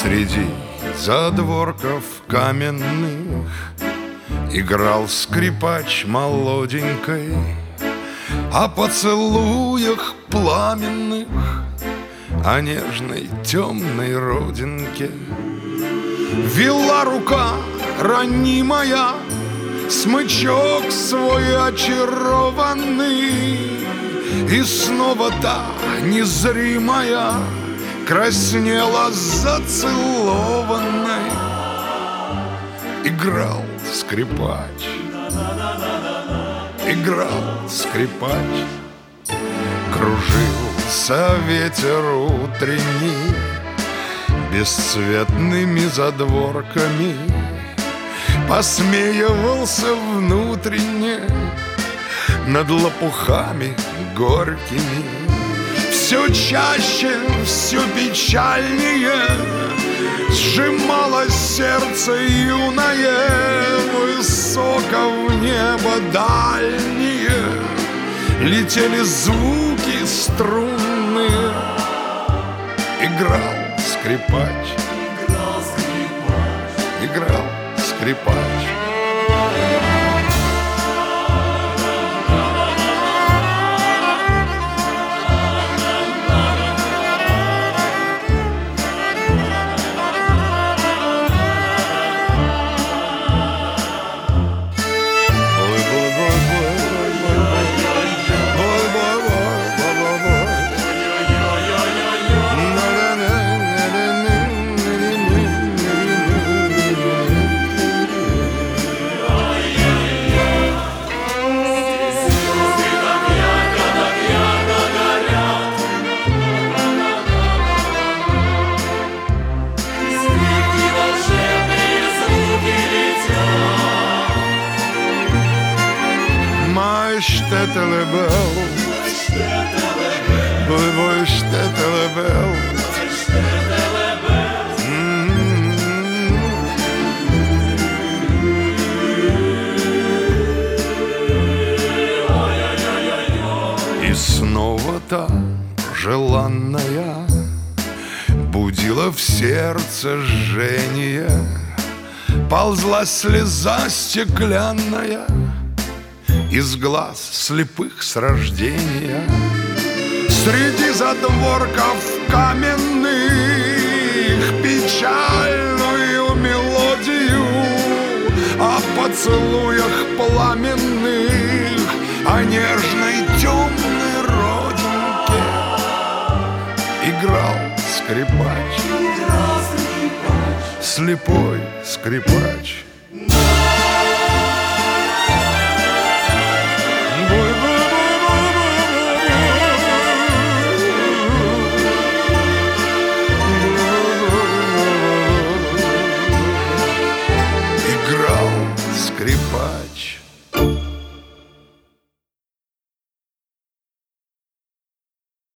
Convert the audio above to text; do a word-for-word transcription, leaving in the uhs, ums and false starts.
Среди задворков каменных играл скрипач молоденькой, о поцелуях пламенных, о нежной темной родинке. Вела рука ранимая смычок свой очарованный, и снова та незримая краснела зацелованной. Играл скрипач, играл скрипач, кружился ветер утренний бесцветными задворками, посмеивался внутренне над лопухами горькими. Все чаще, все печальнее сжималось сердце юное, высоко в небо дальние летели звуки струнные. Играл скрипач, играл скрипач, играл скрипач. Shtetele-bell, boy, boy, shtetele-bell, и снова та желанная будила в сердце жжение, ползла слеза стеклянная из глаз слепых с рождения. Среди задворков каменных печальную мелодию о поцелуях пламенных, о нежной темной родинке играл скрипач, слепой скрипач.